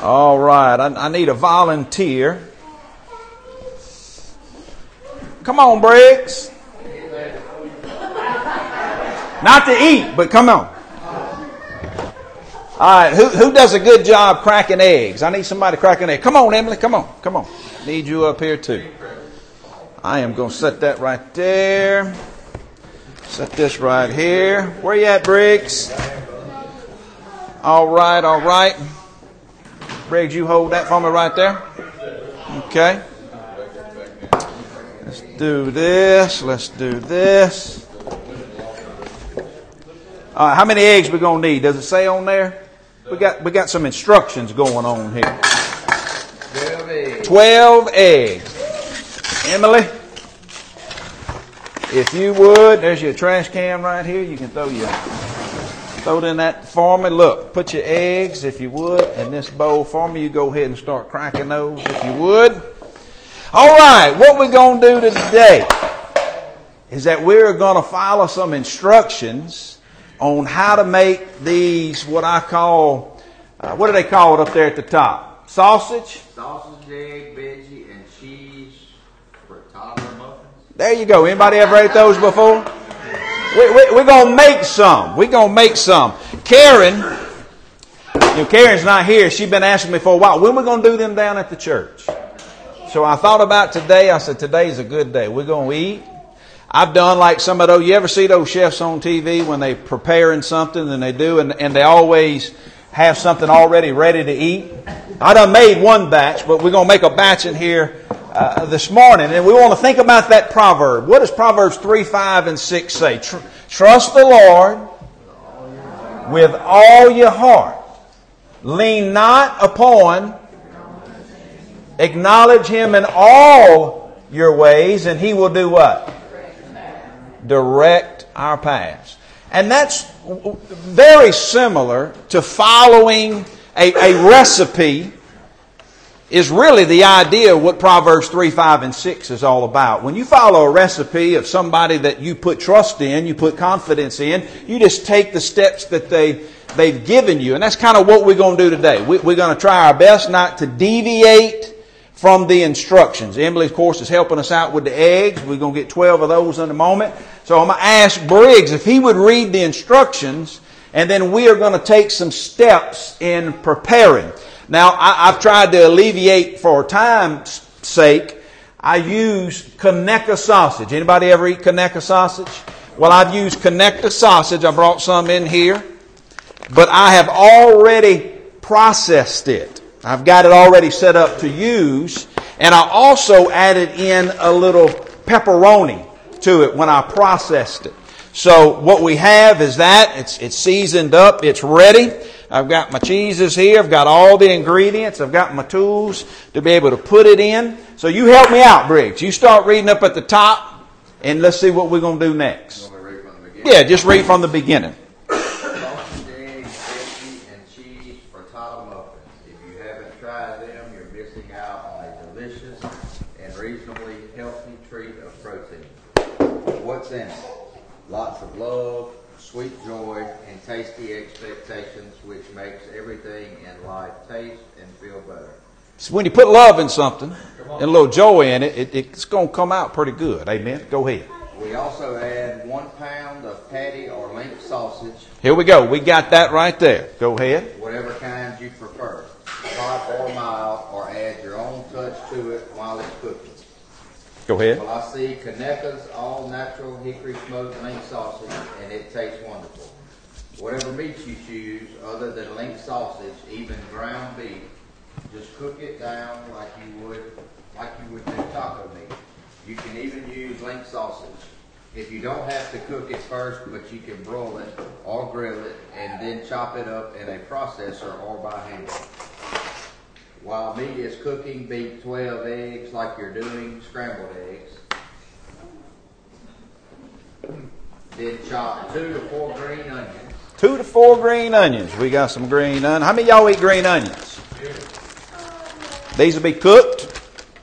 All right, I need a volunteer. Come on, Briggs. Not to eat, but come on. All right, who does a good job cracking eggs? I need somebody cracking eggs. Come on, Emily, come on. Need you up here too. I am going to set that right there. Set this right here. Where you at, Briggs? All right. Briggs, you hold that for me right there. Okay. Let's do this. All right, how many eggs we going to need? Does it say on there? We got some instructions going on here. 12 eggs. Emily, if you would, there's your trash can right here. You can throw it in that for me. Look, put your eggs, if you would, in this bowl for me. You go ahead and start cracking those, if you would. All right, what we're going to do today is that we're going to follow some instructions on how to make these, what I call, what do they call it up there at the top? Sausage? Sausage, egg, veggie, and cheese for toddler muffins. There you go. Anybody ever ate those before? We're going to make some. Karen, Karen's not here. She's been asking me for a while, when are we going to do them down at the church? So I thought about today. I said, today's a good day. We're going to eat. I've done like some of those. You ever see those chefs on TV when they preparing something and they do, and they always have something already ready to eat? I done made one batch, but we're going to make a batch in here this morning. And we want to think about that proverb. What does Proverbs 3, 5, and 6 say? Trust the Lord with all your heart. Lean not upon. Acknowledge Him in all your ways, and He will do what? Direct our paths. And that's very similar to following a recipe. Is really the idea of what Proverbs 3, 5, and 6 is all about. When you follow a recipe of somebody that you put trust in, you put confidence in, you just take the steps that they've given you. And that's kind of what we're going to do today. We're going to try our best not to deviate from the instructions. Emily, of course, is helping us out with the eggs. We're going to get 12 of those in a moment. So I'm going to ask Briggs if he would read the instructions, and then we are going to take some steps in preparing. Now, I've tried to alleviate, for time's sake, I use Conecuh sausage. Anybody ever eat Conecuh sausage? Well, I've used Conecuh sausage. I brought some in here. But I have already processed it. I've got it already set up to use. And I also added in a little pepperoni to it when I processed it. So what we have is that. It's seasoned up. It's ready. I've got my cheeses here. I've got all the ingredients. I've got my tools to be able to put it in. So you help me out, Briggs. You start reading up at the top, and let's see what we're going to do next. You want me to read from the beginning? Yeah, just read from the beginning. Sausage, eggs, veggie, and cheese for toddler muffins. If you haven't tried them, you're missing out on a delicious and reasonably healthy treat of protein. What's in it? Lots of love, sweet joy, and tasty expectations, which makes everything in life taste and feel better. So when you put love in something and a little joy in it, it's going to come out pretty good. Amen. Go ahead. We also add 1 pound of patty or link sausage. Here we go. We got that right there. Go ahead. Whatever kind you prefer. Hot or mild, or add your own touch to it while it's cooking. Go ahead. Well, I see Conecuh's all-natural hickory smoked link sausage, and it tastes wonderful. Whatever meat you choose, other than link sausage, even ground beef, just cook it down like you would do taco meat. You can even use link sausage. If you don't have to cook it first, but you can broil it or grill it, and then chop it up in a processor or by hand. While meat is cooking, beat 12 eggs like you're doing scrambled eggs. Then chop 2 to 4 green onions. 2 to 4 green onions. We got some green onions. How many of y'all eat green onions? These will be cooked.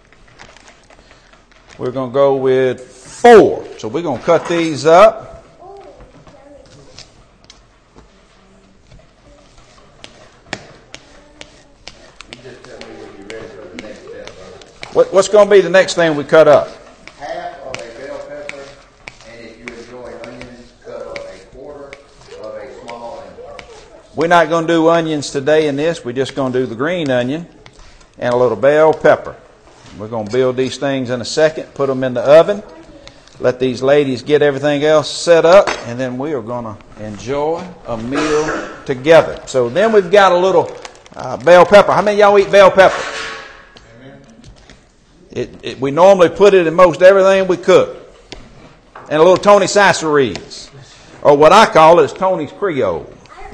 We're going to go with 4. So we're going to cut these up. just tell me when you're ready for the next step, brother. What's going to be the next thing we cut up? Half of a bell pepper, and if you enjoy onions, cut up a quarter of a small onion. We're not going to do onions today in this. We're just going to do the green onion and a little bell pepper. We're going to build these things in a second, put them in the oven, let these ladies get everything else set up, and then we are going to enjoy a meal together. So then we've got a little bell pepper. How many of y'all eat bell pepper? We normally put it in most everything we cook. And a little Tony Sassarese, or what I call it is Tony's Creole.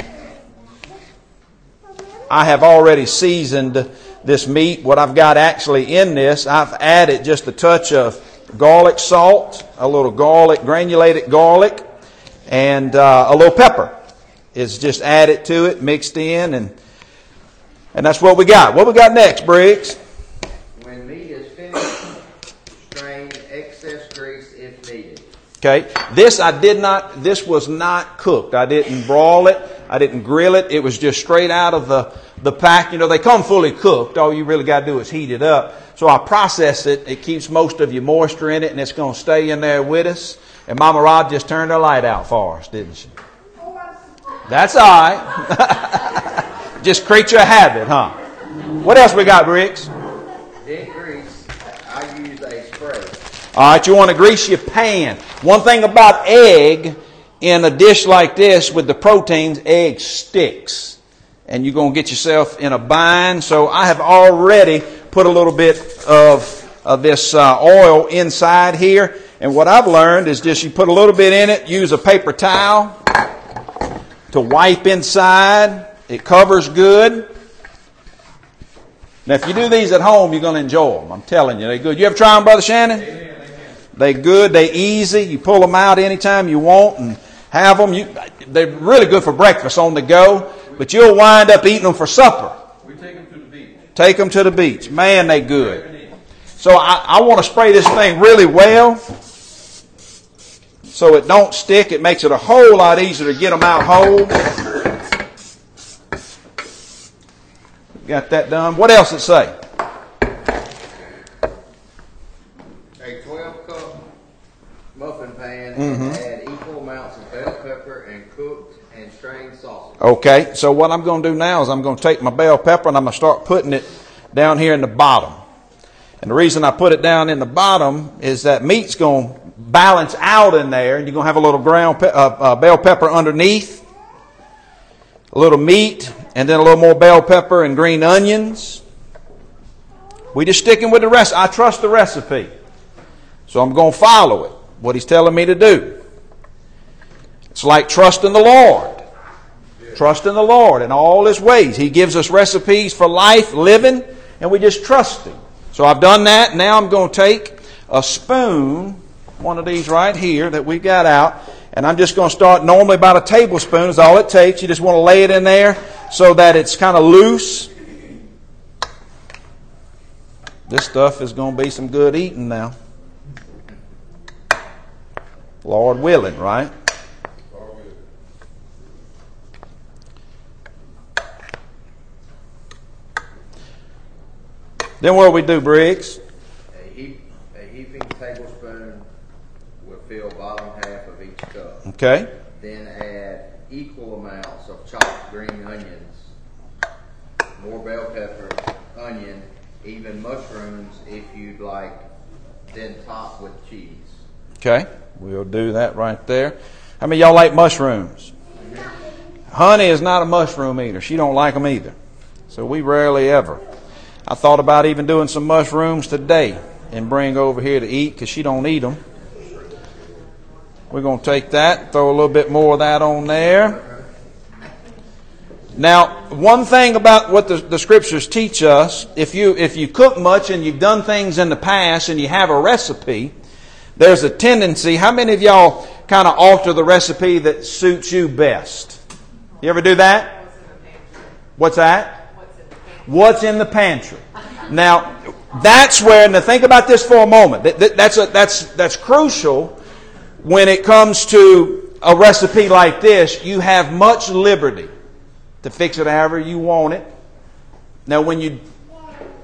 I have already seasoned this meat. What I've got actually in this, I've added just a touch of garlic salt, a little garlic, granulated garlic, and a little pepper. It's just added to it, mixed in, and that's what we got. What we got next, Briggs? When meat is finished, strain excess grease if needed. Okay, this was not cooked. I didn't broil it. I didn't grill it. It was just straight out of the pack. You know, they come fully cooked. All you really got to do is heat it up. So I processed it. It keeps most of your moisture in it, and it's going to stay in there with us. And Mama Rod just turned her light out for us, didn't she? That's all right. Just creature of habit, huh? What else we got, Briggs? Then grease, I use a spray. All right, you want to grease your pan. One thing about egg in a dish like this with the proteins, egg sticks. And you're going to get yourself in a bind. So I have already put a little bit of this oil inside here. And what I've learned is just you put a little bit in it, use a paper towel to wipe inside. It covers good. Now, if you do these at home, you're going to enjoy them. I'm telling you, they're good. You ever try them, Brother Shannon? Amen. They're good. They're easy. You pull them out anytime you want and have them. They're really good for breakfast on the go, but you'll wind up eating them for supper. We take them to the beach. Take them to the beach. Man, they good. So I want to spray this thing really well so it don't stick. It makes it a whole lot easier to get them out whole. Got that done. What else it say? A 12-cup muffin pan and add equal amounts of bell pepper and cooked and strained sausage. Okay, so what I'm going to do now is I'm going to take my bell pepper and I'm going to start putting it down here in the bottom. And the reason I put it down in the bottom is that meat's going to balance out in there, and you're going to have a little bell pepper underneath, a little meat, and then a little more bell pepper and green onions. We just sticking with the recipe. I trust the recipe. So I'm going to follow it, what he's telling me to do. It's like trusting the Lord. Trust in the Lord in all His ways. He gives us recipes for life, living, and we just trust Him. So I've done that. Now I'm going to take a spoon, one of these right here that we got out, and I'm just going to start normally about a tablespoon is all it takes. You just want to lay it in there so that it's kind of loose. This stuff is going to be some good eating now. Lord willing, right? Then what do we do, Briggs? A heaping tablespoon will fill bottom half of each cup. Okay. Then add equal amounts of chopped green onions, more bell pepper, onion, even mushrooms if you'd like, then top with cheese. Okay. We'll do that right there. How many of y'all like mushrooms? Honey is not a mushroom eater. She don't like them either. So we rarely ever. I thought about even doing some mushrooms today and bring over here to eat because she don't eat them. We're going to take that, throw a little bit more of that on there. Now, one thing about what the Scriptures teach us, if you cook much and you've done things in the past and you have a recipe, there's a tendency, how many of y'all kind of alter the recipe that suits you best? You ever do that? What's that? What's in the pantry? Now, that's where, now think about this for a moment. That's crucial when it comes to a recipe like this. You have much liberty to fix it however you want it. Now, when you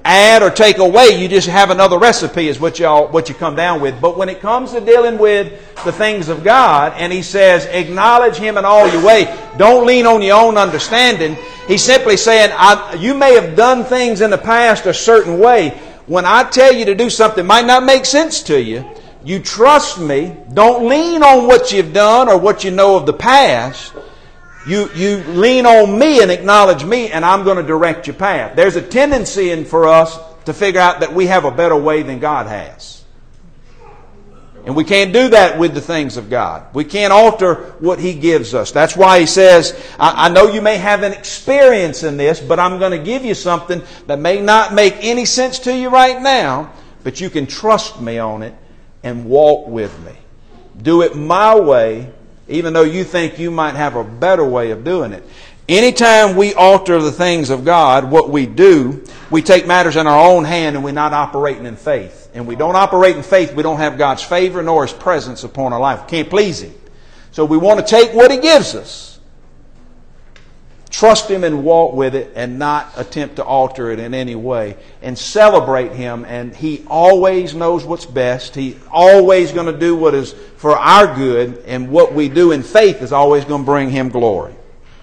add or take away. You just have another recipe is what you come down with. But when it comes to dealing with the things of God, and He says, acknowledge Him in all your way, don't lean on your own understanding. He's simply saying, you may have done things in the past a certain way. When I tell you to do something that might not make sense to you, you trust me. Don't lean on what you've done or what you know of the past. You lean on me and acknowledge me, and I'm going to direct your path. There's a tendency for us to figure out that we have a better way than God has. And we can't do that with the things of God. We can't alter what He gives us. That's why He says, I know you may have an experience in this, but I'm going to give you something that may not make any sense to you right now, but you can trust me on it and walk with me. Do it my way, even though you think you might have a better way of doing it. Anytime we alter the things of God, what we do, we take matters in our own hand and we're not operating in faith. And we don't operate in faith, we don't have God's favor nor His presence upon our life. We can't please Him. So we want to take what He gives us, trust Him and walk with it, and not attempt to alter it in any way, and celebrate Him. And He always knows what's best. He's always going to do what is for our good, and what we do in faith is always going to bring Him glory.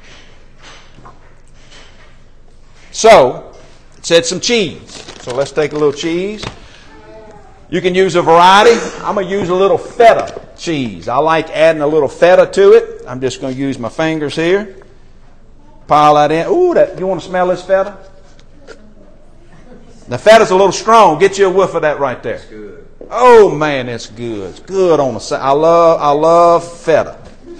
So, it said some cheese. So let's take a little cheese. You can use a variety. I'm going to use a little feta cheese. I like adding a little feta to it. I'm just going to use my fingers here. Pile that in. Ooh, you want to smell this feta? The feta's a little strong. Get you a whiff of that right there. It's good. Oh man, it's good. It's good on the side. I love feta.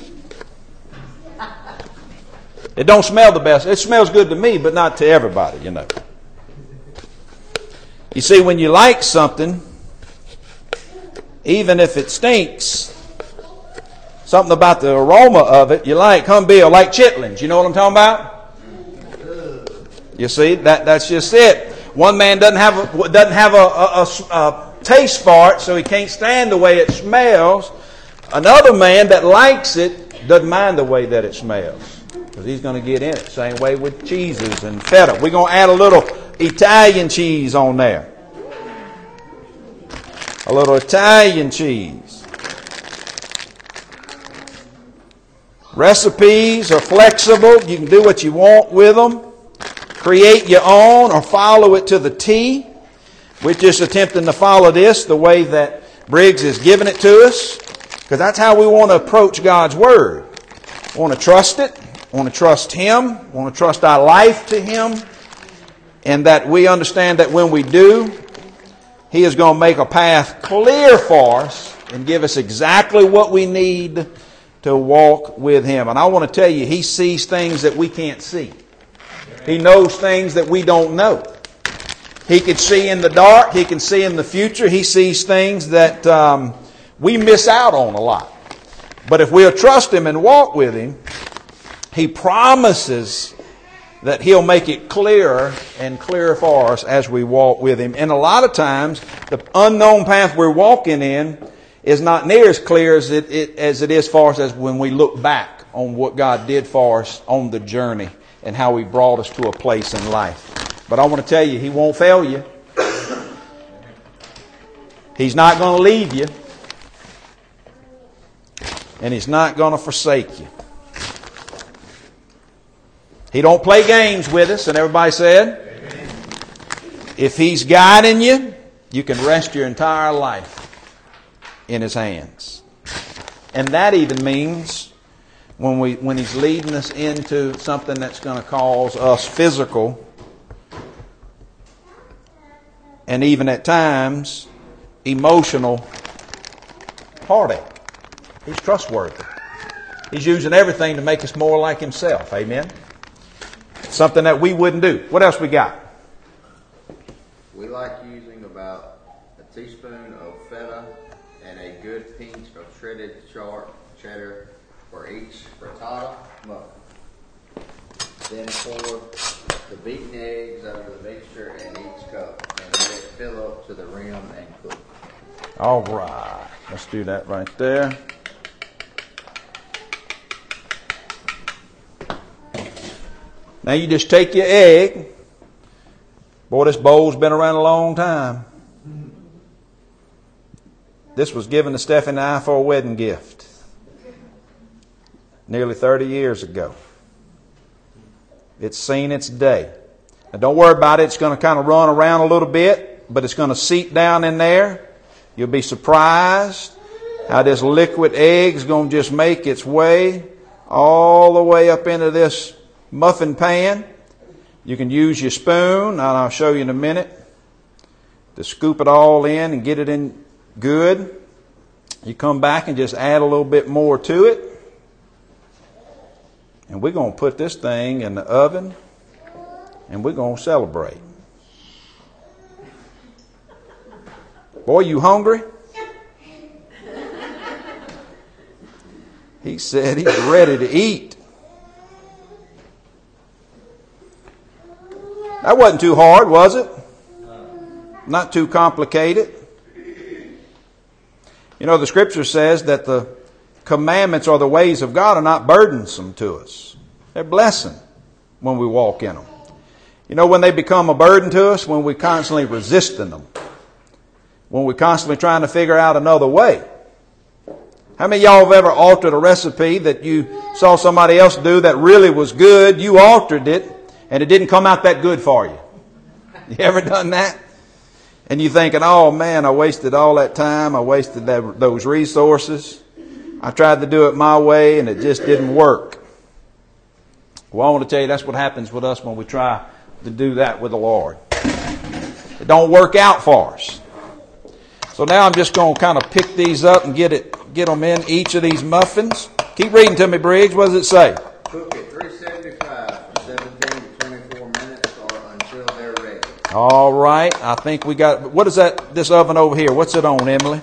It don't smell the best. It smells good to me, but not to everybody, you know. You see, when you like something, even if it stinks, something about the aroma of it, you like humbil, like chitlins. You know what I'm talking about? You see, that's just it. One man doesn't have a taste for it, so he can't stand the way it smells. Another man that likes it doesn't mind the way that it smells, because he's going to get in it. Same way with cheeses and feta. We're going to add a little Italian cheese on there. A little Italian cheese. Recipes are flexible. You can do what you want with them. Create your own or follow it to the T. We're just attempting to follow this the way that Briggs has given it to us, because that's how we want to approach God's Word. We want to trust it. We want to trust Him. We want to trust our life to Him. And that we understand that when we do, He is going to make a path clear for us and give us exactly what we need to walk with Him. And I want to tell you, He sees things that we can't see. He knows things that we don't know. He can see in the dark. He can see in the future. He sees things that we miss out on a lot. But if we'll trust Him and walk with Him, He promises that He'll make it clearer and clearer for us as we walk with Him. And a lot of times, the unknown path we're walking in is not near as clear as it is for us as when we look back on what God did for us on the journey and how He brought us to a place in life. But I want to tell you, He won't fail you. He's not going to leave you. And He's not going to forsake you. He don't play games with us, and everybody said, amen. If He's guiding you, you can rest your entire life in His hands. And that even means when He's leading us into something that's going to cause us physical and even at times emotional heartache. He's trustworthy. He's using everything to make us more like Himself. Amen. Something that we wouldn't do. What else we got? We like using about a teaspoon of feta and a good pinch of shredded cheddar for each frittata muffin. Then pour the beaten eggs over the mixture in each cup and let it fill up to the rim and cook. All right. Let's do that right there. Now you just take your egg Boy, this bowl's been around a long time. This was given to Stephanie and I for a wedding gift nearly 30 years ago. It's seen its day. Now don't worry about it. It's going to kind of run around a little bit, but it's going to seep down in there. You'll be surprised how this liquid egg is going to just make its way all the way up into this muffin pan. You can use your spoon, and I'll show you in a minute, to scoop it all in and get it in good. You come back and just add a little bit more to it. And we're going to put this thing in the oven, and we're going to celebrate. Boy, you hungry? He said he's ready to eat. That wasn't too hard, was it? Not too complicated. You know, the Scripture says that the commandments or the ways of God are not burdensome to us. They're a blessing when we walk in them. You know when they become a burden to us? When we're constantly resisting them. When we're constantly trying to figure out another way. How many of y'all have ever altered a recipe that you saw somebody else do that really was good? You altered it, and it didn't come out that good for you. You ever done that? And you're thinking, oh man, I wasted all that time. I wasted those resources. I tried to do it my way, and it just didn't work. Well, I want to tell you that's what happens with us when we try to do that with the Lord. It don't work out for us. So now I'm just going to kind of pick these up and get them in each of these muffins. Keep reading to me, Briggs. What does it say? Cook at 375 for 17 to 24 minutes or until they're ready. All right. I think we got... What is that? This oven over here. What's it on, Emily?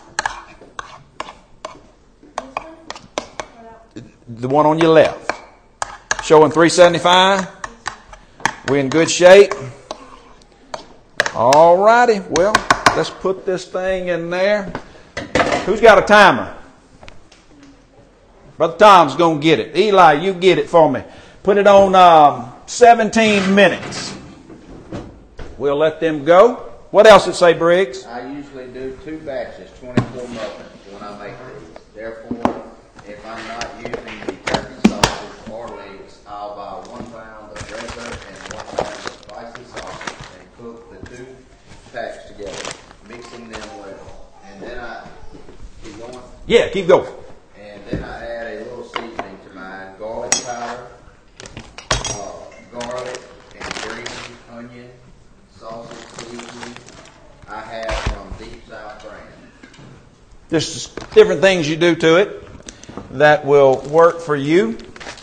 The one on your left. Showing 375. We're in good shape. All righty. Well, let's put this thing in there. Who's got a timer? Brother Tom's going to get it. Eli, you get it for me. Put it on 17 minutes. We'll let them go. What else did it say, Briggs? I usually do 2 batches, 24 muffins when I make these. Therefore, if I'm not using the turkey sausage or leeks, I'll buy 1 pound of regular and 1 pound of spicy sausage and cook the 2 packs together, mixing them well. And then I keep going. Yeah, keep going. And then I add a little seasoning to mine: garlic powder, garlic and green onion, sausage seasoning. I have from Deep South brand. There's different things you do to it that will work for you.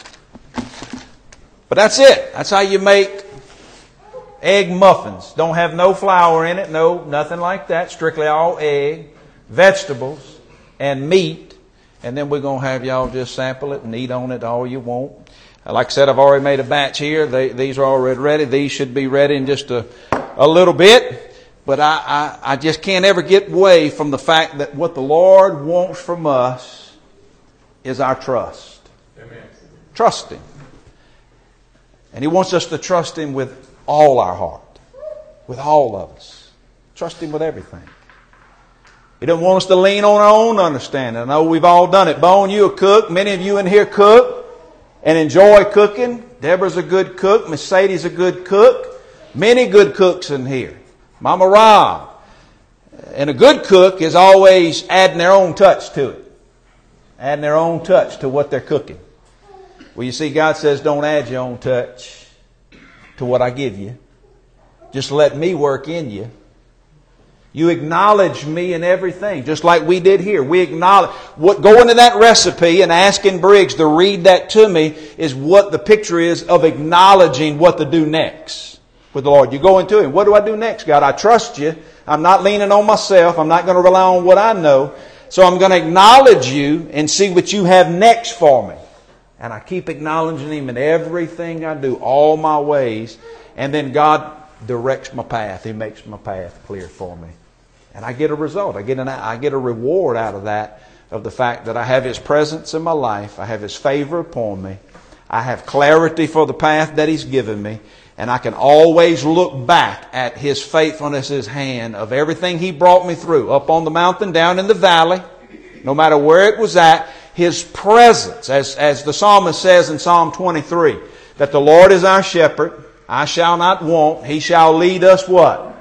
But that's it. That's how you make egg muffins. Don't have no flour in it. No, nothing like that. Strictly all egg, vegetables, and meat. And then we're going to have y'all just sample it and eat on it all you want. Like I said, I've already made a batch here. These are already ready. These should be ready in just a little bit. But I just can't ever get away from the fact that what the Lord wants from us is our trust. Amen. Trust Him. And He wants us to trust Him with all our heart. With all of us. Trust Him with everything. He doesn't want us to lean on our own understanding. I know we've all done it. Bone, you a cook. Many of you in here cook and enjoy cooking. Deborah's a good cook. Miss Sadie's a good cook. Many good cooks in here. Mama Rob. And a good cook is always adding their own touch to it. Adding their own touch to what they're cooking. Well, you see, God says don't add your own touch to what I give you. Just let me work in you. You acknowledge me in everything, just like we did here. We acknowledge what going to that recipe and asking Briggs to read that to me is what the picture is of acknowledging what to do next with the Lord. You go into Him. What do I do next, God? I trust you. I'm not leaning on myself. I'm not going to rely on what I know. So I'm going to acknowledge you and see what you have next for me. And I keep acknowledging Him in everything I do, all my ways. And then God directs my path. He makes my path clear for me. And I get a result. I get a reward out of that, of the fact that I have His presence in my life. I have His favor upon me. I have clarity for the path that He's given me. And I can always look back at His faithfulness, His hand of everything He brought me through, up on the mountain, down in the valley, no matter where it was at, His presence, as the psalmist says in Psalm 23, that the Lord is our shepherd, I shall not want, He shall lead us what?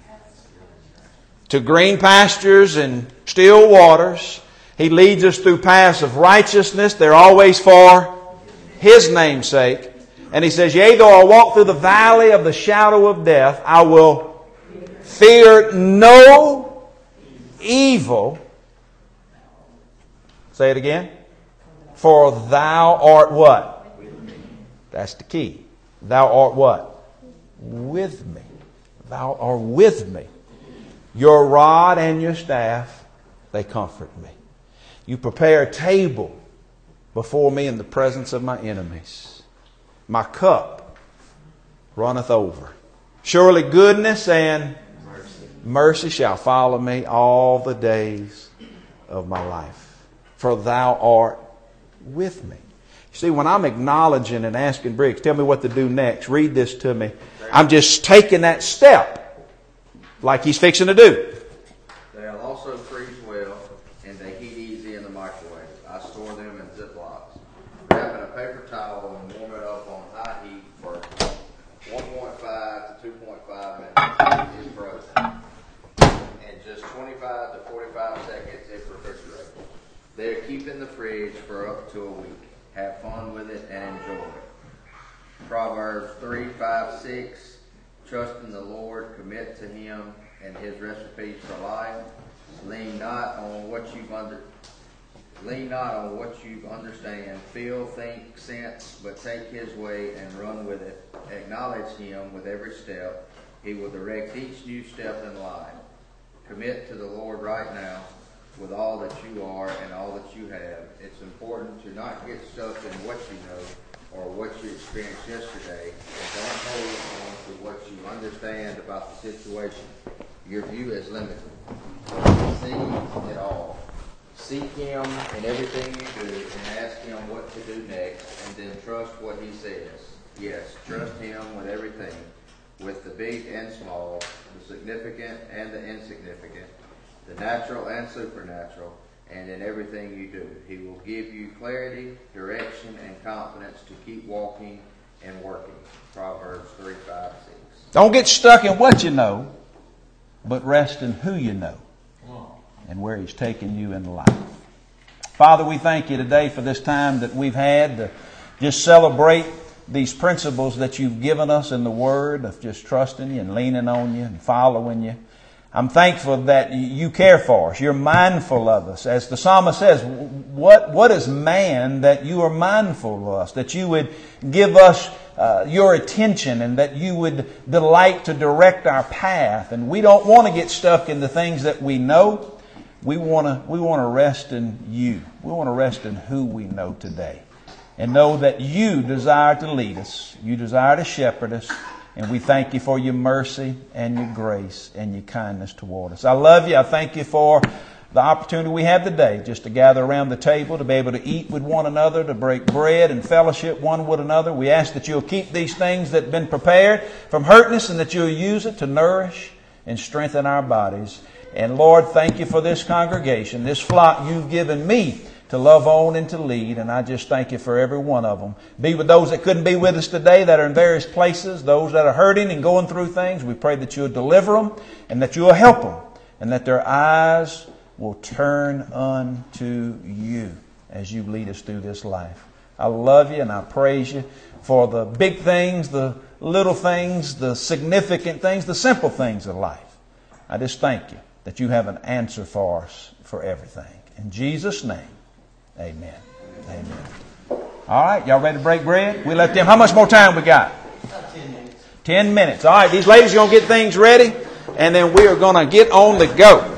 To green pastures and still waters. He leads us through paths of righteousness. They're always for His name's sake. And He says, yea, though I walk through the valley of the shadow of death, I will fear no evil. Say it again. For Thou art what? That's the key. Thou art what? With me. Thou art with me. Your rod and your staff, they comfort me. You prepare a table before me in the presence of my enemies. My cup runneth over. Surely goodness and mercy shall follow me all the days of my life. For Thou art with me. See, when I'm acknowledging and asking Briggs, tell me what to do next, read this to me, I'm just taking that step like he's fixing to do. They'll also freeze well, and they heat easy in the microwave. I store them in Ziplocs. Wrap in a paper towel and warm it up on high heat for 1.5 to 2.5 minutes. It's frozen. And just 25 to 45 seconds if refrigerated. They're keeping the fridge for up to a week. Have fun with it and enjoy it. Proverbs 3, 5, 6. Trust in the Lord, commit to Him and His recipes for life. Lean not on what you understand. Feel, think, sense, but take His way and run with it. Acknowledge Him with every step. He will direct each new step in life. Commit to the Lord right now with all that you are and all that you have. It's important to not get stuck in what you know or what you experienced yesterday, and don't hold on to what you understand about the situation. Your view is limited. See it all. Seek Him in everything you do and ask Him what to do next, and then trust what He says. Yes, trust Him with everything, with the big and small, the significant and the insignificant, the natural and supernatural, and in everything you do. He will give you clarity, direction, and confidence to keep walking and working. Proverbs 3, 5, 6. Don't get stuck in what you know, but rest in who you know and where He's taken you in life. Father, we thank You today for this time that we've had to just celebrate these principles that You've given us in the Word of just trusting You and leaning on You and following You. I'm thankful that You care for us. You're mindful of us. As the psalmist says, what is man that You are mindful of us? That You would give us Your attention and that You would delight to direct our path. And we don't want to get stuck in the things that we know. We want to rest in You. We want to rest in who we know today. And know that You desire to lead us. You desire to shepherd us. And we thank You for Your mercy and Your grace and Your kindness toward us. I love You. I thank You for the opportunity we have today just to gather around the table, to be able to eat with one another, to break bread and fellowship one with another. We ask that You'll keep these things that have been prepared from hurting us and that You'll use it to nourish and strengthen our bodies. And Lord, thank You for this congregation, this flock You've given me to love on and to lead. And I just thank You for every one of them. Be with those that couldn't be with us today, that are in various places, those that are hurting and going through things. We pray that You'll deliver them and that You'll help them and that their eyes will turn unto You as You lead us through this life. I love You and I praise You for the big things, the little things, the significant things, the simple things of life. I just thank You that You have an answer for us for everything. In Jesus' name. Amen. Amen. All right, y'all ready to break bread? We let them. How much more time we got? 10 minutes. 10 minutes. All right, these ladies are going to get things ready, and then we are going to get on the go.